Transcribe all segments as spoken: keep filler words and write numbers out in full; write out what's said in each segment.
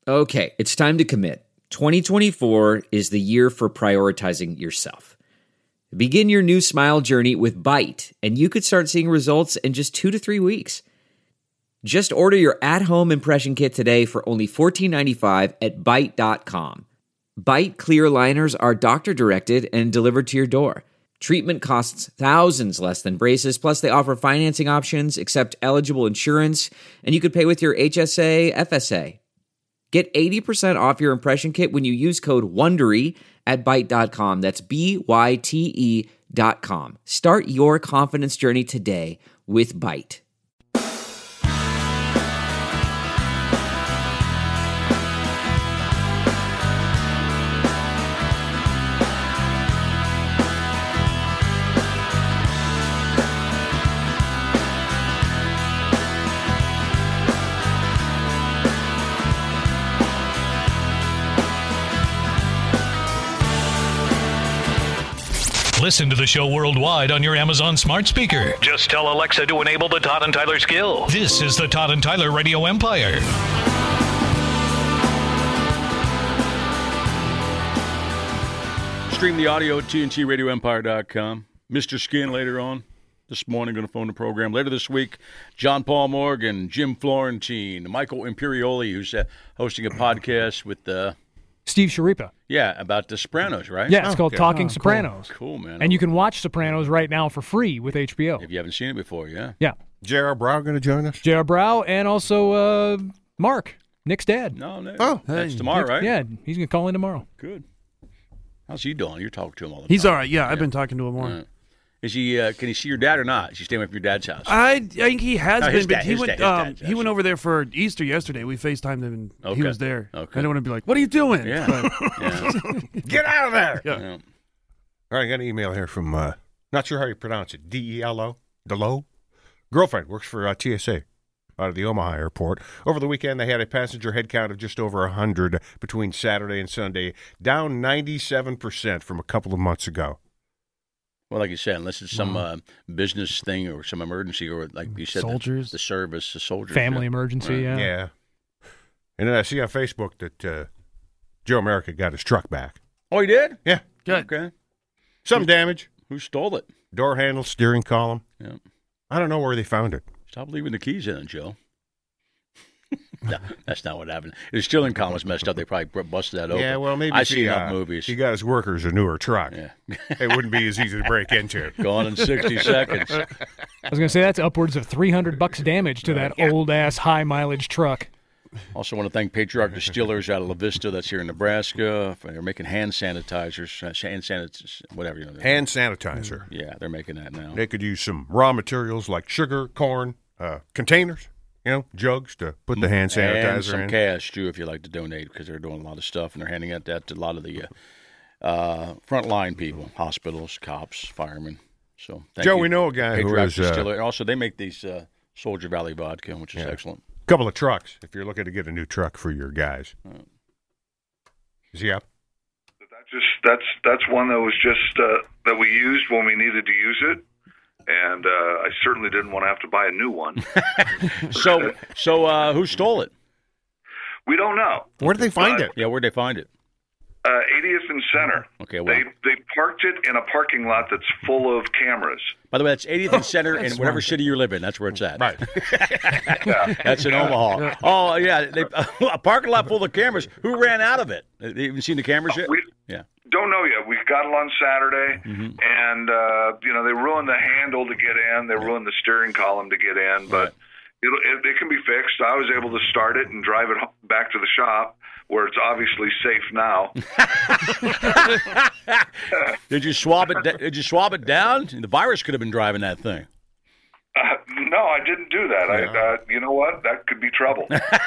Okay, it's time to commit. twenty twenty-four is the year for prioritizing yourself. Begin your new smile journey with Byte, and you could start seeing results in just two to three weeks. Just order your at-home impression kit today for only fourteen ninety-five at byte dot com. Byte clear aligners are doctor-directed and delivered to your door. Treatment costs thousands less than braces, plus they offer financing options, accept eligible insurance, and you could pay with your H S A, F S A. Get eighty percent off your impression kit when you use code WONDERY at byte dot com. That's B Y T E dot com. Start your confidence journey today with Byte. Listen to the show worldwide on your Amazon smart speaker. Just tell Alexa to enable the Todd and Tyler skill. This is the Todd and Tyler Radio Empire. Stream the audio at T N T radio empire dot com. Mister Skin later on this morning, going to phone the program. Later this week, John Paul Morgan, Jim Florentine, Michael Imperioli, who's uh, hosting a podcast with uh, Steve Sharipa. Yeah, about The Sopranos, right? Yeah, it's oh, called okay. Talking oh, Sopranos. Cool. cool, man. And you can watch Sopranos right now for free with H B O. If you haven't seen it before, yeah. Yeah. J R. Brow going to join us? J R. Brow and also uh, Mark, Nick's dad. No, no. Oh, that's hey. tomorrow, right? Yeah, he's going to call in tomorrow. Good. How's he doing? You're talking to him all the He's time. all right. Yeah, I've been talking to him more. Yeah. Is he? Uh, can he see your dad or not? Is he staying with your dad's house? I, I think he has No, been, his but dad- he his went. dad- his um, dad's he house. went over there for Easter yesterday. We FaceTimed him, and Okay. he was there. Okay. I don't want to be like, "What are you doing?" Yeah. But- yeah. Get out of there! Yeah. yeah. All right, I got an email here from, uh, not sure how you pronounce it, D E L O, Delo. Girlfriend works for uh, T S A out of the Omaha airport. Over the weekend, they had a passenger head count of just over one hundred between Saturday and Sunday, down ninety-seven percent from a couple of months ago. Well, like you said, unless it's some uh, business thing or some emergency, or like you said, Soldiers. the, the service, the soldiers, Family yeah. emergency, Right. yeah. Yeah. And then I see on Facebook that uh, Joe America got his truck back. Oh, he did? Yeah. Good. Okay. Some damage. Who stole it? Door handle, steering column. Yeah. I don't know where they found it. Stop leaving the keys in, Joe. No, that's not what happened. His steering column was messed up. They probably br- busted that open. Yeah, well, maybe I if see he, enough uh, movies. He got his workers a newer truck. Yeah. It wouldn't be as easy to break into. Gone in sixty seconds. I was going to say that's upwards of three hundred bucks damage to that old-ass high-mileage truck. Also want to thank Patriarch Distillers out of La Vista, that's here in Nebraska. They're making hand sanitizers, uh, hand sanitizers, whatever. You know, Hand sanitizer. Yeah, they're making that now. They could use some raw materials like sugar, corn, uh, containers, you know, jugs to put the hand sanitizer and some in. cash, too, if you'd like to donate, because they're doing a lot of stuff, and they're handing out that to a lot of the uh, uh, frontline people, hospitals, cops, firemen. So, thank Joe, you. we know a guy who Patriarch is, uh, Distiller. And also, they make these uh, Soldier Valley vodka, which is Yeah. excellent. Couple of trucks if you're looking to get a new truck for your guys. Is he up? That just that's that's one that was just uh, that we used when we needed to use it, and uh, I certainly didn't want to have to buy a new one. So, so uh, who stole it? We don't know. Where did they find Uh, it? Yeah, where'd they find it? Uh, eightieth and Center. Okay, well. They they parked it in a parking lot that's full of cameras. By the way, that's eightieth and Center in That's whatever smart. city you live in. That's where it's at. Right. That's in Omaha. Oh, yeah. They, a parking lot full of cameras. Who ran out of it? Have you even seen the cameras yet? We Yeah. don't know yet. We got it on Saturday, Mm-hmm. and uh, you know they ruined the handle to get in. They ruined the steering column to get in, but. Right. It'll, it, it can be fixed. I was able to start it and drive it ho- back to the shop, where it's obviously safe now. Did you swab it? Did you swab it down? The virus could have been driving that thing. Uh, no, I didn't do that. I, uh, you know what? That could be trouble.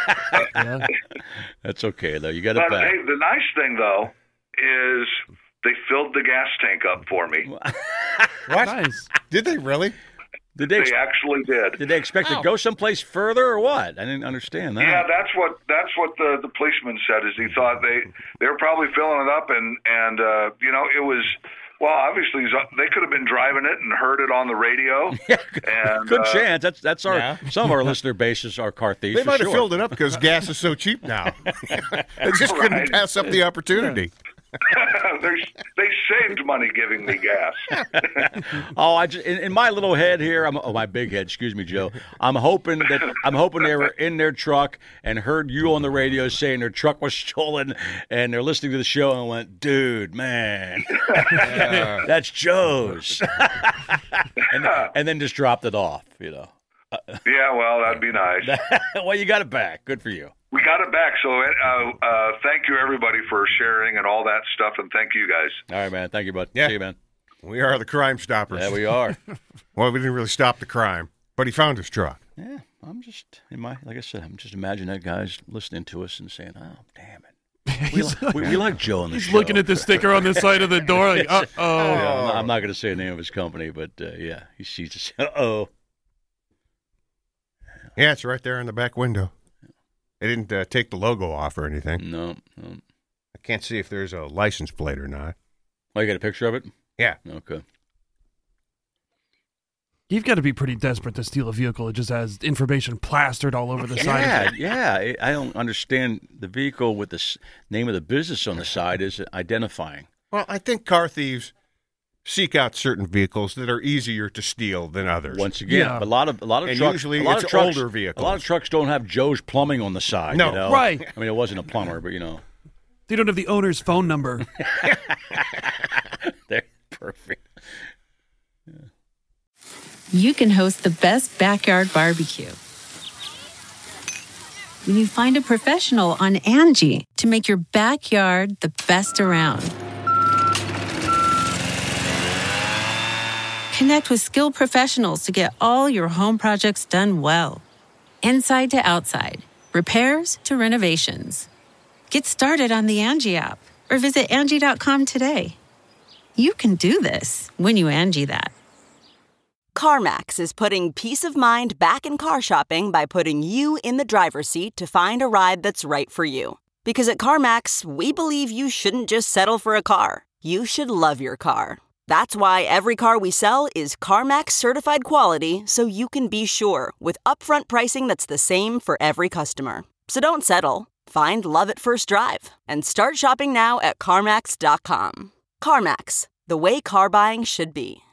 That's okay though. You got it But back. hey, the nice thing though is they filled the gas tank up for me. What? Nice. Did they really? Did they? They Ex- actually did. did they expect to go someplace further or what? I didn't understand that. Yeah, that's what that's what the, the policeman said. Is he thought they they were probably filling it up, and and uh, you know it was Well, obviously, they could have been driving it and heard it on the radio. Yeah, good, and, good uh, chance. That's that's our Yeah. some of our listener bases are car thieves. They for might have sure. filled it up because gas is so cheap now. They just couldn't Right. pass up the opportunity. They're- they saved money giving me gas. Oh, I just in, in my little head here. I'm oh my big head. Excuse me, Joe. I'm hoping that I'm hoping they were in their truck and heard you on the radio saying their truck was stolen, and they're listening to the show and went, "Dude, man, that's Joe's," and, and then just dropped it off. You know. Yeah, well, that'd be nice. Well, you got it back. Good for you. We got it back. So uh, uh, thank you, everybody, for sharing and all that stuff, and thank you guys. All right, man. Thank you, bud. Yeah. See you, man. We are the Crime Stoppers. Yeah, we are. Well, we didn't really stop the crime, but he found his truck. Yeah, I'm just in my like I said. I'm just imagining that guy's listening to us and saying, "Oh, damn it, we, li- we, we like Joe on the He's show." looking at the sticker on the side of the door. Like, uh oh. Yeah, I'm not, I'm not going to say the name of his company, but uh, yeah, he sees us. Uh oh. Yeah, it's right there in the back window. They didn't uh, take the logo off or anything. No, no. I can't see if there's a license plate or not. Oh, you got a picture of it? Yeah. Okay. You've got to be pretty desperate to steal a vehicle that just has information plastered all over the side Yeah, of it. yeah. I- I don't understand the vehicle with the s- name of the business on the side is identifying. Well, I think car thieves seek out certain vehicles that are easier to steal than others. Once again, Yeah. but a lot of a lot of And trucks, usually a lot it's of trucks, older vehicles. A lot of trucks don't have Joe's Plumbing on the side. No. you know? Right. I mean, it wasn't a plumber, but you know, They don't have the owner's phone number. they're perfect. You can host the best backyard barbecue when you find a professional on Angie to make your backyard the best around. Connect with skilled professionals to get all your home projects done well. Inside to outside, repairs to renovations. Get started on the Angie app or visit Angie dot com today. You can do this when you Angie that. CarMax is putting peace of mind back in car shopping by putting you in the driver's seat to find a ride that's right for you. Because at CarMax, we believe you shouldn't just settle for a car. You should love your car. That's why every car we sell is CarMax certified quality, so you can be sure with upfront pricing that's the same for every customer. So don't settle. Find love at first drive and start shopping now at CarMax dot com. CarMax, the way car buying should be.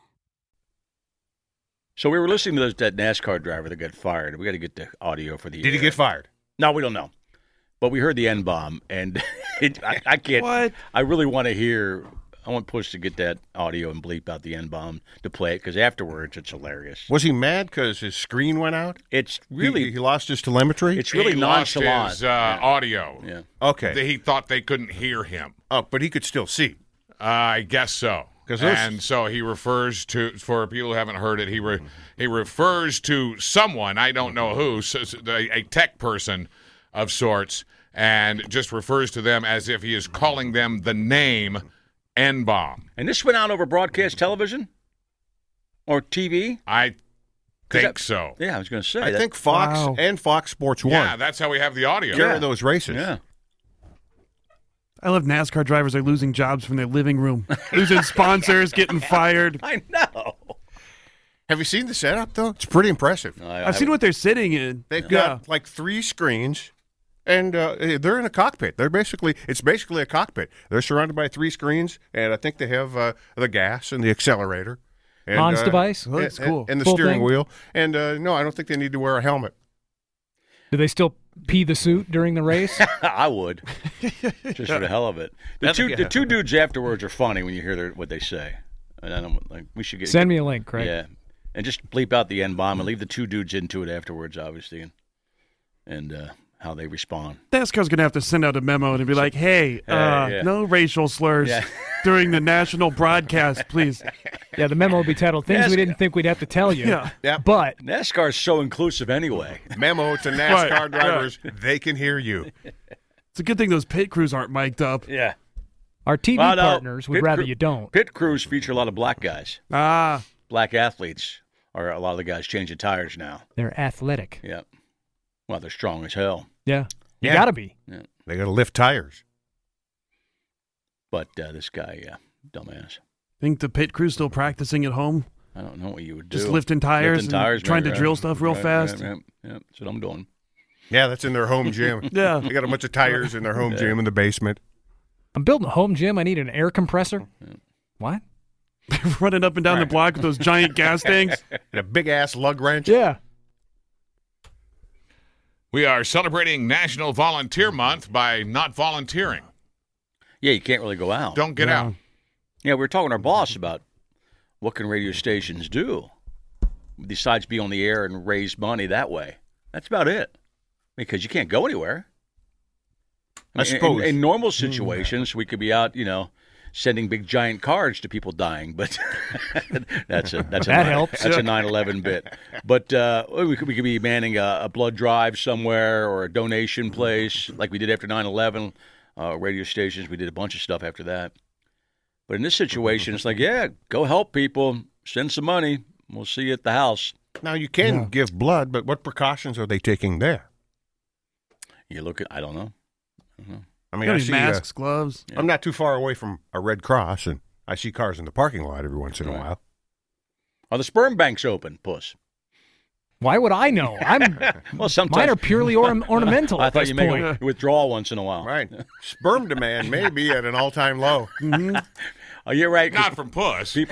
So we were listening to those, that NASCAR driver that got fired. We got to get the audio for the. Did he air. get fired? No, we don't know. But we heard the N bomb, and it, I, I can't. What? I really want to hear. I want Push to get that audio and bleep out the N bomb to play it because afterwards it's hilarious. Was he mad because his screen went out? It's really. He, he lost his telemetry? It's really he lost nonchalant. his uh, audio. Yeah. Okay. He thought they couldn't hear him. Oh, but he could still see. Uh, I guess so. 'Cause those- And so he refers to, for people who haven't heard it, he re, he refers to someone, I don't know who, so, so a, a tech person of sorts, and just refers to them as if he is calling them the name N-bomb. And this went out over broadcast television or T V. I think that- so. Yeah, I was going to say. I that- think Fox Wow. and Fox Sports One Yeah, that's how we have the audio. carry Yeah. those races. Yeah. I love NASCAR drivers are losing jobs from their living room, losing sponsors, getting fired. I know. Have you seen the setup, though? It's pretty impressive. I, I've I- seen what they're sitting in. They've Yeah. got like three screens, and uh, they're in a cockpit. They're basically it's basically a cockpit. They're surrounded by three screens, and I think they have uh, the gas and the accelerator. And, Hans uh, device? Oh, that's and- cool. And the Full steering thing? wheel. And uh, no, I don't think they need to wear a helmet. Do they still pee the suit during the race? I would, just for the hell of it. The two, the two dudes afterwards are funny when you hear their, what they say. And I don't like. We should get Send me a link, Craig. Yeah, and just bleep out the N bomb and leave the two dudes into it afterwards, obviously, and and uh, how they respond. NASCAR's going to have to send out a memo and be like, hey, uh, yeah. no racial slurs Yeah. during the national broadcast, please. Yeah, the memo will be titled "Things Yes. We Didn't Think We'd Have to Tell You." Yeah. Yep. But NASCAR is so inclusive anyway. Memo to NASCAR Right, drivers: they can hear you. It's a good thing those pit crews aren't mic'd up. Yeah. our T V Well, no, partners would pit rather crew- you don't. Pit crews feature a lot of black guys, Ah, black athletes, or a lot of the guys changing tires now. They're athletic. Yeah. Well, they're strong as hell. Yeah, you Yeah. gotta be. They got to lift tires. But uh, this guy, yeah, dumbass. Think the pit crew's still practicing at home? I don't know what you would do. Just lifting tires lifting and tires, trying maybe, to right? drill stuff real Right, fast? Right, right. Yeah, that's what I'm doing. Yeah, that's in their home gym. Yeah. They got a bunch of tires in their home Yeah. gym in the basement. I'm building a home gym. I need an air compressor. What? Running up and down the block with those giant gas tanks. And a big-ass lug wrench. Yeah. We are celebrating National Volunteer Month by not volunteering. Yeah, you can't really go out. Don't get Yeah. out. Yeah, we were talking to our boss about what can radio stations do besides be on the air and raise money that way. That's about it. Because you can't go anywhere. I mean, suppose. In, in normal situations, we could be out, you know, sending big giant cards to people dying, but that's a that's a That nine, helps. that's a nine eleven bit. But uh, we could we could be manning a, a blood drive somewhere or a donation place like we did after nine eleven. Uh, radio stations, we did a bunch of stuff after that. But in this situation, it's like, yeah, go help people, send some money. We'll see you at the house. Now, you can Yeah. give blood, but what precautions are they taking there? You look at, I don't know. I don't know. I mean, Got I any see, masks, gloves. uh, I'm not too far away from a Red Cross, and I see cars in the parking lot every once in a Right. while. Are the sperm banks open, Puss? Why would I know? I'm. Well, sometimes Mine are purely or- ornamental. I at thought this you make point. a withdrawal once in a while. Right. Sperm demand may be at an all-time low. Oh, you're right. 'cause Not from Puss. people,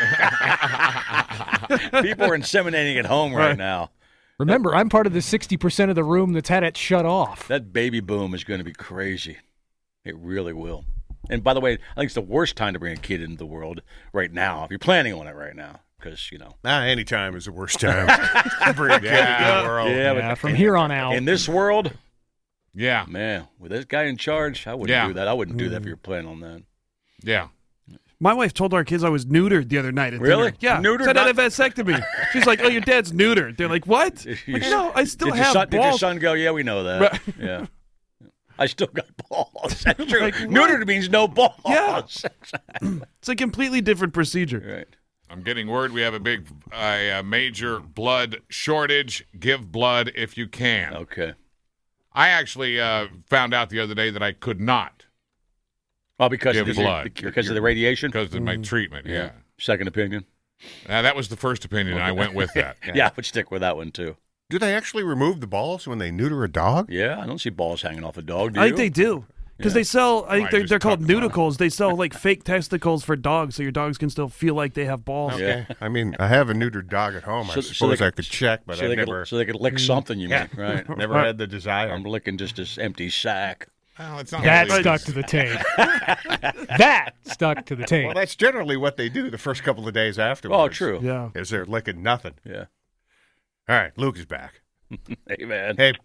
people are inseminating at home right, now. Remember, I'm part of the sixty percent of the room that's had it shut off. That baby boom is going to be crazy. It really will. And by the way, I think it's the worst time to bring a kid into the world right now, if you're planning on it right now, because, you know. Ah, any time is the worst time to bring a kid into the world. Yeah, Yeah, but from here on out. in this world, Yeah, man, with this guy in charge, I wouldn't Yeah. do that. I wouldn't do that if you're planning on that. yeah. My wife told our kids I was neutered the other night at Really? dinner. Yeah. Neutered? Said I had Not- a vasectomy. She's like, oh, your dad's neutered. They're like, what? Did Like, your- no, I still did your have son, Did your balls. son go, yeah, we know that. Right. Yeah. I still got balls. That's true. Like, what? Neutered means no balls. Yeah. It's a completely different procedure. Right. I'm getting word we have a big, uh, a major blood shortage. Give blood if you can. Okay. I actually uh, found out the other day that I could not Oh, because give of the, blood because of the radiation? because of my treatment. Yeah. Second opinion? Uh, that was the first opinion, and I went with that. Yeah. I would stick with that one, too. Do they actually remove the balls when they neuter a dog? Yeah, I don't see balls hanging off a dog, do I you? think they do. Because Yeah. they sell, I think Might they're, just they're called cut them off. nudicles. They sell like fake testicles for dogs so your dogs can still feel like they have balls. Yeah. I mean, I have a neutered dog at home. So- I so suppose they I could- could check, but so, I they never, could, so they could lick something, you Yeah. mean, right? never had the desire. I'm licking just this empty sack. Well, it's not That really- stuck to the tape. That stuck to the tape. Well, that's generally what they do the first couple of days afterwards. Oh, true. Yeah. Is they're licking nothing. Yeah. All right, Luke is back. Hey, man. Hey,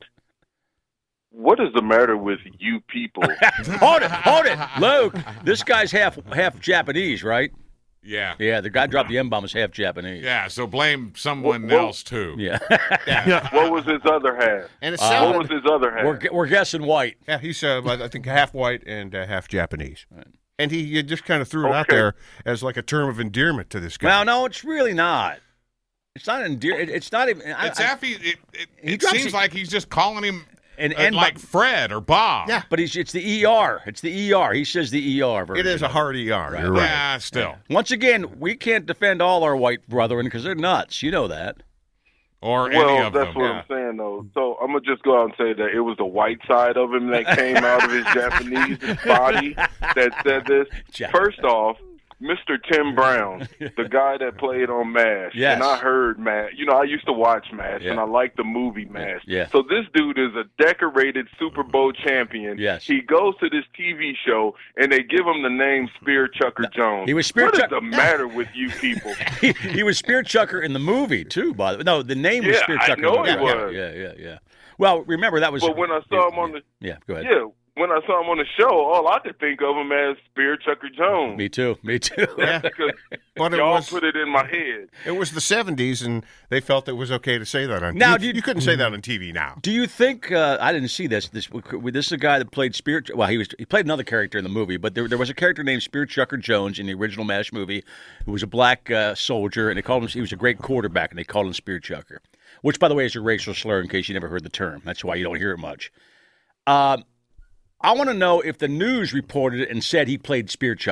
What is the matter with you people? hold it, hold it, Luke. This guy's half half Japanese, right? Yeah. Yeah, the guy dropped the M-bomb is half Japanese. Yeah, so blame someone Well- else, too. Yeah. What was his other half? and it's Uh, salad. What was his other half? we're, we're guessing white. Yeah, he's uh, I think half white and uh, half Japanese. And he uh, just kind of threw it out Okay. there as like a term of endearment to this guy. Well, no, it's really not. It's not endear. It, it's not even. I, It's I- Effie. It, it, He it drops seems it- like he's just calling him and, uh, and like Fred or Bob. Yeah. but he's it's the E R. It's the E R. He says the E R version. It is a hard E R. Right. You're right. Yeah, still. Once again, we can't defend all our white brethren because they're nuts. You know that. Or any well, of that's them. what I'm saying, though. So I'm gonna just go out and say that it was the white side of him that came out of his Japanese body that said this. Jap- First off, Mister Tim Brown, the guy that played on MASH, Yes. and I heard MASH. You know, I used to watch MASH, Yeah. and I like the movie MASH. Yeah. So this dude is a decorated Super Bowl champion. Yes. He goes to this T V show, and they give him the name Spear Chucker Jones. he was Spear What Chuck- is the matter with you people? he, he was Spear Chucker in the movie too. By the way, no, the name was Yeah, Spear I Chucker. know in the he movie. was. Yeah, yeah, yeah. Well, remember that was. But when I saw him on the yeah, go ahead. yeah, when I saw him on the show, all I could think of him as Spear Chucker Jones. Me too. Me too. Yeah. Because But it y'all was, put it in my head. it was the seventies, and they felt it was okay to say that on Now, you, do you- you couldn't say that on T V now. Do you think uh, I didn't see this? This this is a guy that played Spear. Well, he was he played another character in the movie, but there there was a character named Spear Chucker Jones in the original MASH movie, who was a black uh, soldier, and they called him. He was a great quarterback, and they called him Spear Chucker, which, by the way, is a racial slur. In case you never heard the term, that's why you don't hear it much. Um, I want to know if the news reported it and said he played Spear Chucker.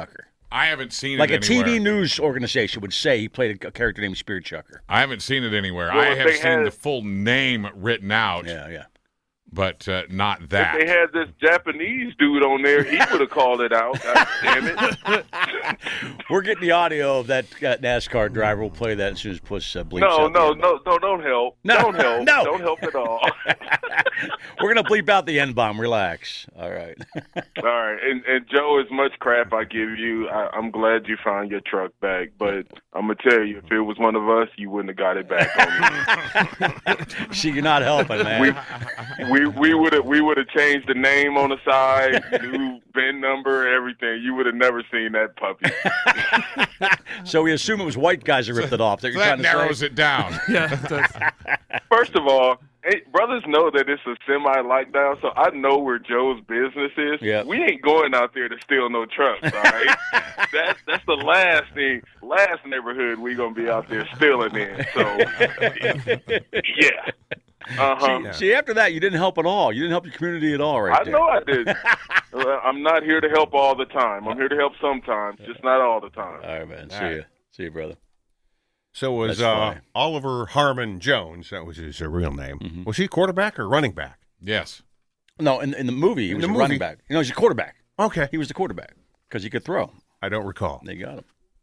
I haven't seen like it a anywhere. T V news organization would say he played a character named Spirit Chucker. I haven't seen it anywhere. Well, I if have they seen had- the full name written out. Yeah, yeah. But uh, not that. If they had this Japanese dude on there, he would have called it out. God damn it. We're getting the audio of that uh, NASCAR driver. We'll play that as soon as Puss uh, bleeps No, out no, the no, no, don't help. No, don't help. no. Don't help at all. We're going to bleep out the N-bomb. Relax. All right. All right. And, and Joe, as much crap I give you, I, I'm glad you found your truck back. But I'm going to tell you, if it was one of us, you wouldn't have got it back on me. See, you're not helping, man. We we we would have we would have changed the name on the side, new V I N number, everything. You would have never seen that puppy. So we assume it was white guys that ripped it off. That, So you're that trying to narrows say? it down. Yeah. That's, First of all, hey, brothers know that it's a semi lockdown, so I know where Joe's business is. Yeah. We ain't going out there to steal no trucks, all right? that's that's the last thing, last neighborhood we gonna be out there stealing in. So yeah. Uh-huh. See, see, after that, you didn't help at all. You didn't help your community at all, right I there. know I did. Well, I'm not here to help all the time. I'm here to help sometimes, just not all the time. All right, man. See All right. you. See you, brother. So was That's uh, funny. Oliver Harmon Jones, that was his uh, real name. Mm-hmm. Was he quarterback or running back? Yes. No, in, in the movie, he In was the a movie? running back. You know, he's a quarterback. Okay. He was the quarterback because he could throw. I don't recall. They got him.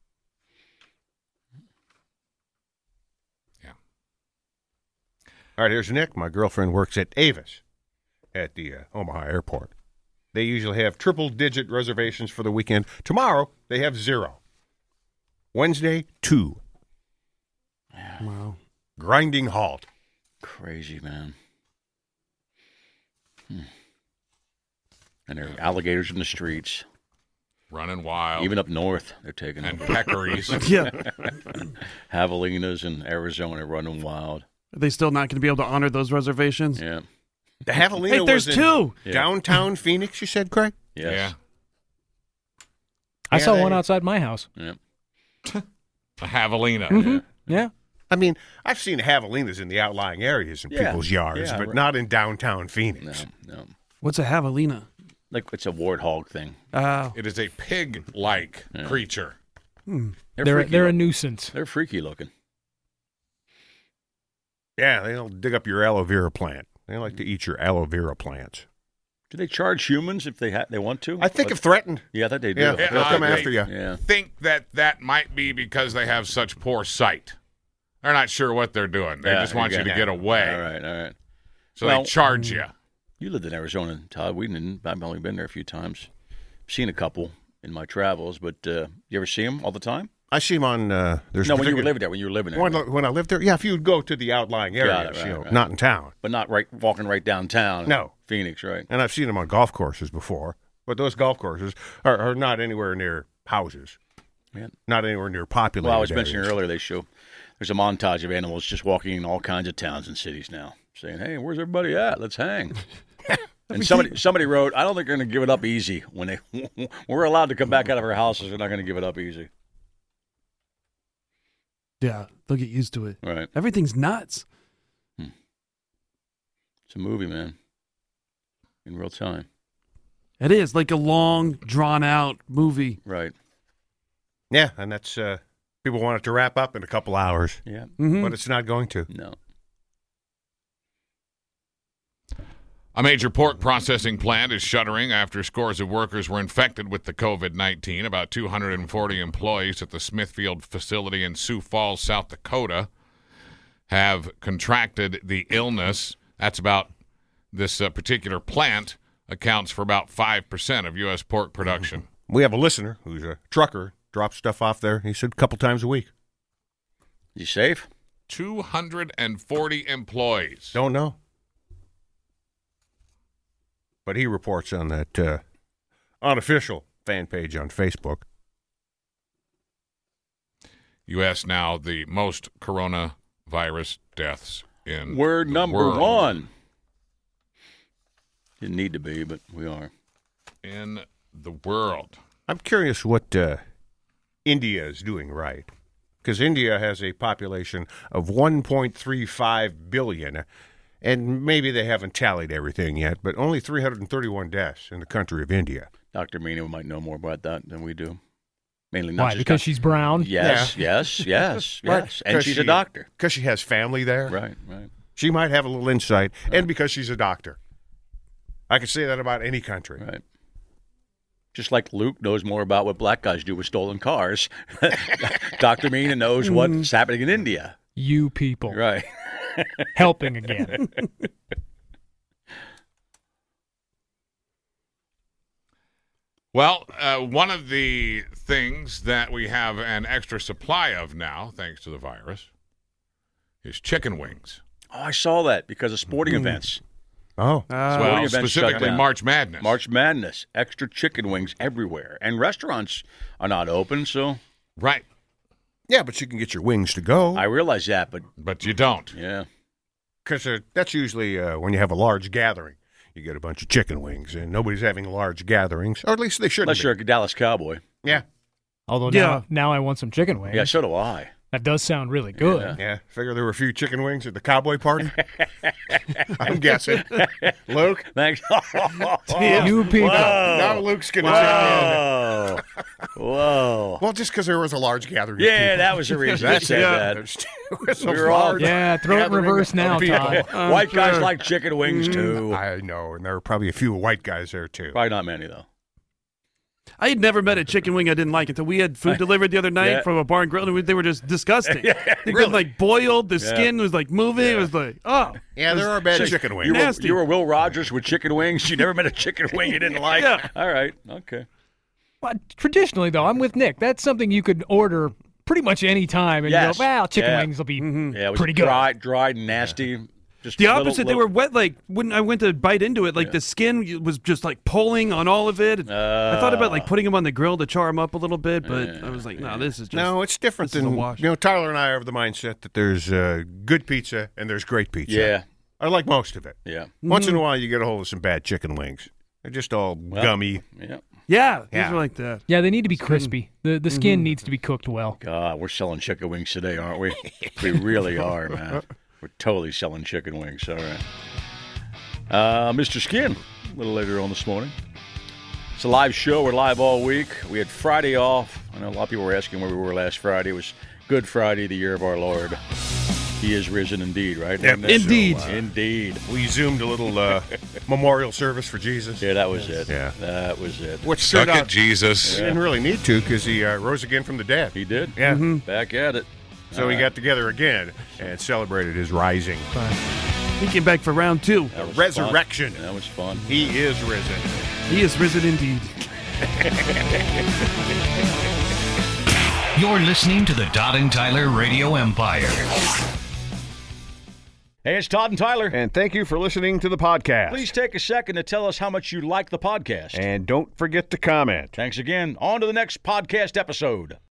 All right, here's Nick. My girlfriend works at Avis at the uh, Omaha airport. They usually have triple-digit reservations for the weekend. Tomorrow, they have zero. Wednesday, two. wow. Grinding halt. Crazy, man. Hmm. And there are alligators in the streets. Running wild. Even up north, they're taking and them. peccaries. Yeah. Javelinas in Arizona running wild. Are they still not going to be able to honor those reservations? Yeah. The Javelina Hey, there's was in two. Yeah. downtown Phoenix, you said, Craig? Yes. Yeah. I Yeah, saw they- one outside my house. Yeah. A javelina. Mhm. Yeah. I mean, I've seen javelinas in the outlying areas in Yeah. people's yards, Yeah, but right. not in downtown Phoenix. No, no. What's a javelina? Like it's a warthog thing. Oh. It is a pig-like Yeah. creature. They're They're freaky they're a looking. nuisance. They're freaky looking. Yeah, they'll dig up your aloe vera plant. They like to eat your aloe vera plants. Do they charge humans if they ha- they want to? I think But- if threatened. Yeah, I thought they do. Yeah, Yeah, they'll come uh, after they- you. Yeah. Think that that might be because they have such poor sight. They're not sure what they're doing. They Yeah, just want you to okay. get away. All right, all right. So Well, they charge you. You lived in Arizona, Todd. We didn't. I've only been there a few times. Seen a couple in my travels, but uh, you ever see them all the time? I see them on. Uh, there's No, when you were particular- living there. When you were living there, When, when I lived there, yeah. If you would go to the outlying areas, Got it, right, you know, right. not in town. but not right walking right downtown. No. Phoenix, right? And I've seen them on golf courses before, but those golf courses are, are not anywhere near houses. Yeah. Not anywhere near populated. Well, I was mentioning areas. earlier, they show there's a montage of animals just walking in all kinds of towns and cities now, saying, "Hey, where's everybody at? Let's hang." And somebody somebody wrote, "I don't think they're going to give it up easy when they we're allowed to come back out of our houses. They're not going to give it up easy." Yeah, they'll get used to it. Right? Everything's nuts. It's a movie, man, in real time. It is like a long, drawn-out movie. Right? Yeah, and that's uh, people want it to wrap up in a couple hours, Yeah. Mhm. but it's not going to. No. A major pork processing plant is shuttering after scores of workers were infected with the COVID nineteen. About two hundred forty employees at the Smithfield facility in Sioux Falls, South Dakota, have contracted the illness. That's about this uh, particular plant accounts for about five percent of U S pork production. We have a listener who's a trucker, drops stuff off there. He said a couple times a week. You safe? two hundred forty employees. Don't know. But he reports on that uh, unofficial fan page on Facebook. U S now the most coronavirus deaths in We're the number world. one. Didn't need to be, but we are. in the world. I'm curious what uh, India is doing right. Because India has a population of one point three five billion, and maybe they haven't tallied everything yet, but only three hundred thirty-one deaths in the country of India. Doctor Mina might know more about that than we do. Mainly not Why? just Because doc- she's brown? Yes, yes, yes, Right. yes. And 'Cause she's she- a doctor. Because she has family there. Right, right. She might have a little insight, and because she's a doctor. I could say that about any country. Right. Just like Luke knows more about what black guys do with stolen cars, Doctor Mina knows what's happening in India. You people. Right. Helping again. Well, uh, one of the things that we have an extra supply of now, thanks to the virus, is chicken wings. Oh, I saw that because of sporting Mm. events. Oh. Sporting well, events shut specifically down. March Madness. March Madness. Extra chicken wings everywhere. And restaurants are not open, so. Right. Yeah, but you can get your wings to go. I realize that, but. But you don't. Yeah. Because that's usually uh, when you have a large gathering. You get a bunch of chicken wings, and nobody's having large gatherings, or at least they shouldn't. Unless be. you're a Dallas Cowboy. Yeah. Although Yeah. now, now I want some chicken wings. Yeah, so do I. That does sound really good. Yeah. Yeah. Figure there were a few chicken wings at the cowboy party. I'm guessing. Luke? Thanks. You people. Whoa. Now Luke's going to Whoa. Whoa. Well, just because there was a large gathering. of Yeah, people. that was the reason you That's said yeah. that. There's- there's a We were all- large Yeah, throw it in gathering reverse of now, people. Todd. I'm White guys sure. like chicken wings, too. I know, and there were probably a few white guys there, too. Probably not many, though. I had never met a chicken wing I didn't like until we had food delivered the other night Yeah. from a bar and grill, and we- they were just disgusting. They'd been, Really? like boiled, the Yeah. skin was like moving. It was like, oh. Yeah, there are bad So chicken wings. You were, Nasty. you were Will Rogers with chicken wings. You never met a chicken wing you didn't like. Yeah. All right. Okay. Well, traditionally, though, I'm with Nick. That's something you could order pretty much any time, and Yes. you go, well, chicken Yeah. wings will be Yeah, it was pretty good. dry, dry, and nasty. Just The little- opposite, they little- were wet. Like when I went to bite into it, like the skin was just like pulling on all of it. I thought about like putting them on the grill to char them up a little bit, but I was like, no, this is just No, it's different this is a than wash. you know. Tyler and I are of the mindset that there's uh, good pizza and there's great pizza. Yeah. I like most of it. Yeah. Once Mm-hmm. in a while, you get a hold of some bad chicken wings. They're just all Well, gummy. Yeah. Yeah, these Yeah. were like that. Yeah, they need to be crispy. The the skin needs to be cooked well. God, we're selling chicken wings today, aren't we? We really are, man. We're totally selling chicken wings. All right. Uh, Mister Skin, a little later on this morning. It's a live show. We're live all week. We had Friday off. I know a lot of people were asking where we were last Friday. It was Good Friday, the year of our Lord. He is risen indeed, right? Yep. Isn't that so? Indeed. Uh, indeed. We zoomed a little uh, memorial service for Jesus. Yeah, that was it. Yeah. That was it. Which Suck turned it, out Jesus. he didn't really need to because he uh, rose again from the dead. He did. Yeah. Back at it. So we got together again and celebrated his rising. He came back for round two. That was Resurrection. Fun. That was fun. He is risen. He is risen indeed. You're listening to the Todd and Tyler Radio Empire. Hey, it's Todd and Tyler. And thank you for listening to the podcast. Please take a second to tell us how much you like the podcast. And don't forget to comment. Thanks again. On to the next podcast episode.